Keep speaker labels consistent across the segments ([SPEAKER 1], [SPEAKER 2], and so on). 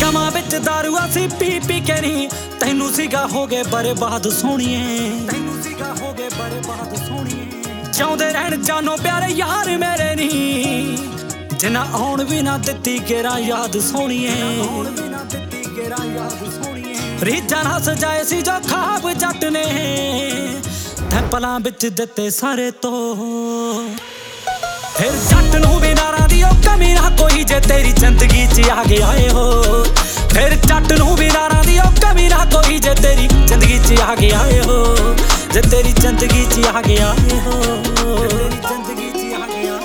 [SPEAKER 1] ਜਮਾਂ ਵਿੱਚ ਦਾਰੂ ਅਸੀਂ ਪੀ ਪੀ ਕੇ ਨੀ ਤੈਨੂੰ ਸੀਗਾ ਹੋ ਗਏ ਬਰਬਾਦ ਸੋਹਣੀਏ, ਤੈਨੂੰ ਸੀਗਾ ਹੋ ਗਏ ਬਰਬਾਦ ਸੋਹਣੀਏ। ਚਾਹੁੰਦੇ ਰਹਿਣ ਜਾਨੋ ਪਿਆਰੇ ਯਾਰ ਮੇਰੇ ਨੀ ਜਿਨ੍ਹਾਂ ਆਉਣ ਵੀ ਨਾ ਦਿੱਤੀ ਕੇਰਾ ਯਾਦ ਸੋਹਣੀਏ, ਆਉਣ ਵੀ ਨਾ ਦਿੱਤੀ ਕੇਰਾ ਯਾਦ ਸੋਹਣੀਏ। ਰੀਝਾਂ ਨਾਲ ਸਜਾਏ ਸੀ ਜੋ ਖਾਬ ਜੱਟ ਨੇ ਟੈਂਪਲਾਂ ਵਿੱਚ ਦਿੱਤੇ ਸਾਰੇ ਤੋਂ। ਫਿਰ ਜੱਟ ਨੂੰ ਵੀ ਨਾਰਾਂ ਦੀ ਉਹ ਕਮੀ ਨਾ ਕੋਈ ਜੇ ਤੇਰੀ ਜ਼ਿੰਦਗੀ 'ਚ ਆ ਗਿਆ ਏ ਹੋ। ਫਿਰ ਜੱਟ ਨੂੰ ਵੀ ਨਾਰਾਂ ਦੀ ਉਹ ਕਮੀ ਨਾ ਕੋਈ ਜੇ ਤੇਰੀ ਜ਼ਿੰਦਗੀ 'ਚ ਆ ਗਿਆ ਏ ਹੋ। ਜੇ ਤੇਰੀ ਜ਼ਿੰਦਗੀ 'ਚ ਆ ਗਿਆ ਏ ਹੋ, ਤੇਰੀ ਜ਼ਿੰਦਗੀ 'ਚ ਆ ਗਿਆ।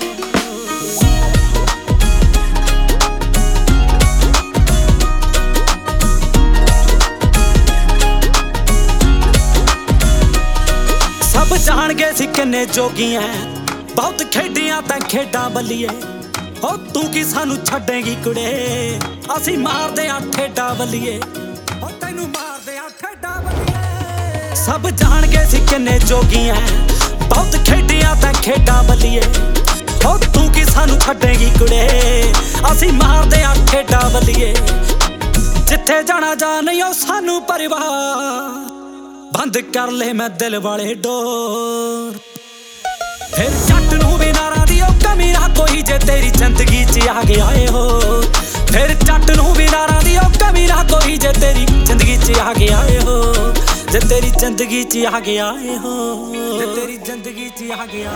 [SPEAKER 1] ਸਭ ਜਾਣਗੇ ਸੀ ਕਿੰਨੇ ਜੋਗੀ ਐ ਬਹੁਤ ਖੇਡੀਆਂ ਤੈਂ ਖੇਡਾਂ ਬੱਲੀਏ। ਹੋ ਤੂੰ ਕੀ ਸਾਨੂੰ ਛੱਡੇਂਗੀ ਕੁੜੇ ਅਸੀਂ ਮਾਰਦੇ ਆ ਠੇਡਾ ਬੱਲੀਏ, ਹੋ ਤੈਨੂੰ ਮਾਰਦੇ ਆ ਠੇਡਾ ਬੱਲੀਏ। ਸਭ ਜਾਣਗੇ ਸੀ ਕਿੰਨੇ ਜੋਗੀ ਐ ਬਹੁਤ ਖੇਡੀਆਂ ਤੈਂ ਖੇਡਾਂ ਬੱਲੀਏ। ਹੋ ਤੂੰ ਕੀ ਸਾਨੂੰ ਛੱਡੇਂਗੀ ਕੁੜੇ ਅਸੀਂ ਮਾਰਦੇ ਆ ਠੇਡਾ ਬੱਲੀਏ। ਜਿੱਥੇ ਜਾਣਾ ਜਾ ਨਹੀਂ ਉਹ ਸਾਨੂੰ ਪਰਿਵਾਰ ਬੰਦ ਕਰ ਲੈ ਮੈਂ ਦਿਲ ਵਾਲੇ ਡੋਰ। ਫਿਰ ਜੱਟ ਨੂੰ ਵੀ ਨਾਰਾਂ ਦੀ ਉਹ ਕਮੀ ਨਾ ਕੋਈ ਜੇ ਤੇਰੀ ਜ਼ਿੰਦਗੀ 'ਚ ਆ ਗਿਆ ਏ ਹੋ। ਫਿਰ ਜੱਟ ਨੂੰ ਵੀ ਨਾਰਾਂ ਦੀ ਉਹ ਕਮੀ ਨਾ ਕੋਈ ਜੇ ਤੇਰੀ ਜ਼ਿੰਦਗੀ 'ਚ ਆ ਗਿਆ ਏ ਹੋ। ਜੇ ਤੇਰੀ ਜ਼ਿੰਦਗੀ 'ਚ ਆ ਗਿਆ ਏ ਹੋ, ਜੇ ਤੇਰੀ ਜ਼ਿੰਦਗੀ 'ਚ ਆ ਗਿਆ।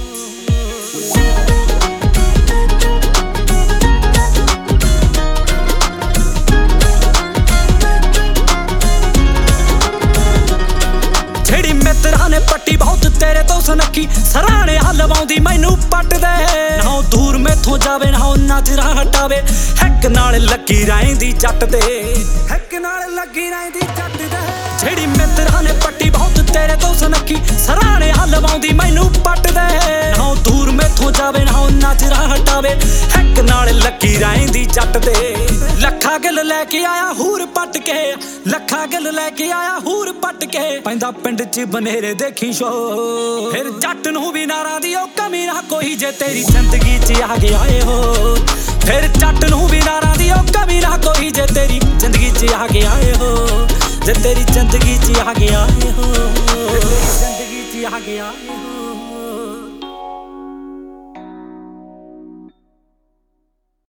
[SPEAKER 1] ਜਿਹੜੀ ਮਿੱਤਰਾਂ ਨੇ ਪੱਟੀ ਬਹੁਤ ਤੇਰੇ ਤੋਂ ਸੁਨੱਖੀ ਸਰਾਣੇ ਹਲਵਾਉਂਦੀ ਮੈਨੂੰ ਪੱਟਦੇ। ਨਾ ਉਹ ਦੂਰ ਮੈਥੋਂ ਜਾਵੇ ਨਾ ਉਹ ਨਜ਼ਰਾਂ ਹਟਾਵੇ ਹਿੱਕ ਨਾਲ ਲੱਗੀ ਰਹਿੰਦੀ ਜੱਟ ਦੇ, ਹਿੱਕ ਨਾਲ ਲੱਗੀ ਰਹਿੰਦੀ ਜੱਟ ਦੇ। ਜਿਹੜੀ ਮਿੱਤਰਾਂ ਨੇ ਪੱਟੀ ਬਹੁਤ ਤੇਰੇ ਤੋਂ ਸੁਨੱਖੀ ਸਰਾਣੇ ਹਲਵਾਉਂਦੀ ਮੈਨੂੰ ਪੱਟਦੇ। ਨਾ ਉਹ ਦੂਰ ਮੈਥੋਂ ਜਾਵੇ ਨਾ ਉਹ ਨਜ਼ਰਾਂ ਹਟਾਵੇ ਹਿੱਕ ਨਾਲ ਲੱਗੀ ਰਹਿੰਦੀ ਜੱਟ ਦੇ। ਲੱਖਾਂ ਗਿੱਲ ਲੈ ਕੇ ਆਇਆ ਹੂਰ ਪੱਟ ਕੇ, ਲੱਖਾਂ ਗਿੱਲ ਲੈ ਕੇ ਆਇਆ ਹੂਰ ਪੱਟ ਕੇ ਪੈਂਦਾ ਪਿੰਡ 'ਚ ਬਨੇਰੇ ਦੇਖੀ ਸ਼ੋ। ਫਿਰ ਜੱਟ ਨੂੰ ਵੀ ਨਾਰਾਂ ਦੀ ਉਹ ਕਮੀ ਨਾ ਕੋਈ ਜੇ ਤੇਰੀ ਜ਼ਿੰਦਗੀ 'ਚ ਆ ਗਿਆ ਏ ਹੋ। ਫਿਰ ਜੱਟ ਨੂੰ ਵੀ ਨਾਰਾਂ ਦੀ ਉਹ ਕਮੀ ਨਾ ਕੋਈ ਜੇ ਤੇਰੀ ਜ਼ਿੰਦਗੀ 'ਚ ਆ ਗਿਆ ਏ ਹੋ। ਜੇ ਤੇਰੀ ਜ਼ਿੰਦਗੀ 'ਚ ਆ ਗਿਆ ਏ ਹੋ, ਜੇ ਤੇਰੀ ਜ਼ਿੰਦਗੀ 'ਚ ਆ ਗਿਆ ਏ ਹੋ।